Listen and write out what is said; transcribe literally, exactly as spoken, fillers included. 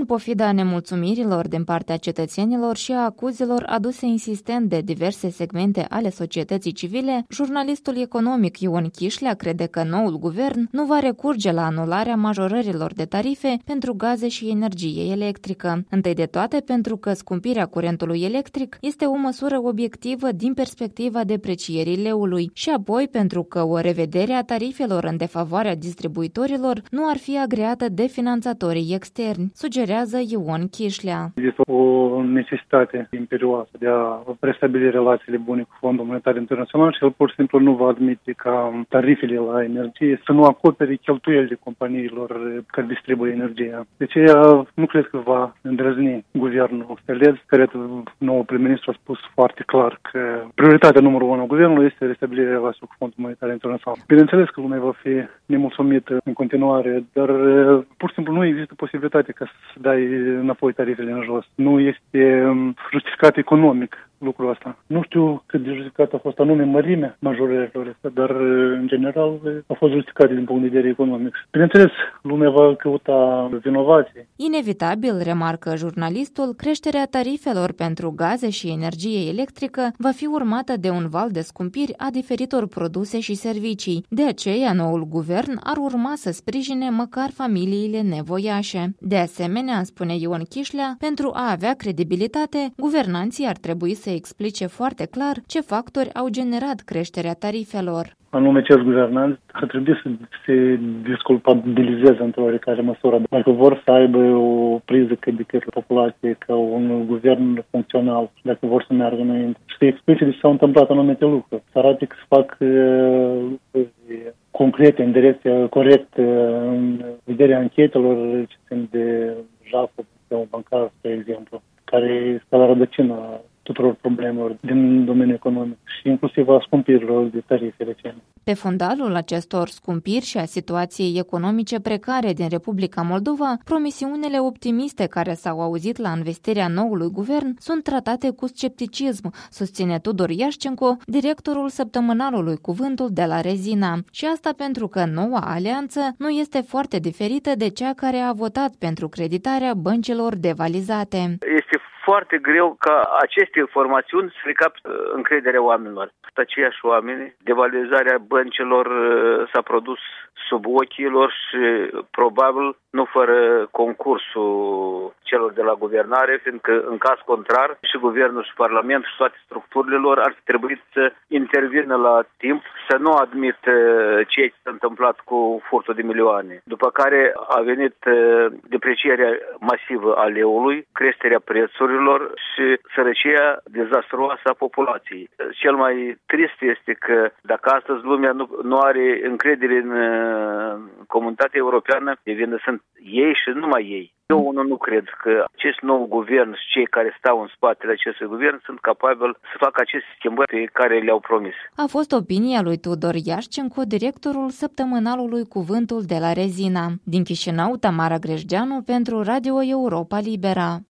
pofida nemulțumirilor din partea cetățenilor și a acuzelor aduse insistent de diverse segmente ale societății civile, jurnalistul economic Ion Chișlea crede că noul guvern nu va recurge la anularea majorărilor de tarife pentru gaze și energie electrică. Întâi de toate pentru că scumpirea curentului electric este o măsură obiectivă din perspectiva deprecierii leului și apoi pentru că o revedere a tarifelor în defavoarea distribuitorilor nu ar fi agreată de finanțatorii externi, sugerează Ion Chișlea. Există o necesitate imperioasă de a restabili relațiile bune cu Fondul Monetar Internațional și el pur și simplu nu va admite ca tarifele la energie să nu acopere cheltuielile companiilor care distribuie energia. Deci ea nu cred că va îndrăzni guvernul stelez, care nou prim-ministru a spus foarte clar că prioritatea numărul unu a guvernului este restabilirea relațiilor cu Fondul Monetar Internațional. Bineînțeles că lumea va fi nemulțumită în continuare, dar pur și simplu nu există posibilitate ca să dai înapoi tarifele în jos. Nu este justificat economic lucrul ăsta. Nu știu cât de justificat a fost anume mărimea majorărilor astea, dar în general a fost justificat din punct de vedere economic. Bineînțeles, lumea va căuta vinovații. Inevitabil, remarcă jurnalistul, creșterea tarifelor pentru gaze și energie electrică va fi urmată de un val de scumpiri a diferitor produse și servicii. De aceea, noul guvern ar urma să sprijine măcar familiile nevoiașe. De asemenea, spune Ion Chișlea, pentru a avea credibilitate, guvernanții ar trebui să explice foarte clar ce factori au generat creșterea tarifelor. Anume, ceilalți guvernanți ar trebui să se desculpabilizeze într-o oarecare măsură. Dacă vor să aibă o priză cât de cât la populație ca un guvern funcțional, dacă vor să meargă înainte, și să explice de ce s-au întâmplat anumite lucruri. Să arate că se fac lucruri concrete, în direcția corectă, în vederea anchetelor ce țin de jafă, sistemul bancar, spre exemplu, care este la rădăcină tuturor problemelor din domeniul economic și inclusiv a scumpirilor de tarife recente. Pe fundalul acestor scumpiri și a situației economice precare din Republica Moldova, promisiunile optimiste care s-au auzit la investirea noului guvern sunt tratate cu scepticism, susține Tudor Iașcenco, directorul săptămânalului Cuvântul de la Rezina. Și asta pentru că noua alianță nu este foarte diferită de cea care a votat pentru creditarea băncilor devalizate. Este foarte greu ca aceste informațiuni să recapte încrederea oamenilor. Aceiași oameni, devalorizarea băncilor s-a produs sub ochii lor și probabil nu fără concursul celor de la guvernare, fiindcă în caz contrar și guvernul și parlamentul și toate structurile lor ar fi trebuit să intervină la timp, să nu admită ce s-a întâmplat cu furtul de milioane. După care a venit deprecierea masivă a leului, creșterea prețurilor și sărăcia dezastruoasă a populației. Cel mai trist este că dacă astăzi lumea nu, nu are încredere în comunitatea europeană, de vină sunt ei și numai ei. Eu unul nu cred că acest nou guvern și cei care stau în spatele acestui guvern sunt capabili să facă aceste schimbări pe care le-au promis. A fost opinia lui Tudor Iașcenco, directorul săptămânalului Cuvântul de la Rezina. Din Chișinău, Tamara Grejdeanu pentru Radio Europa Libera.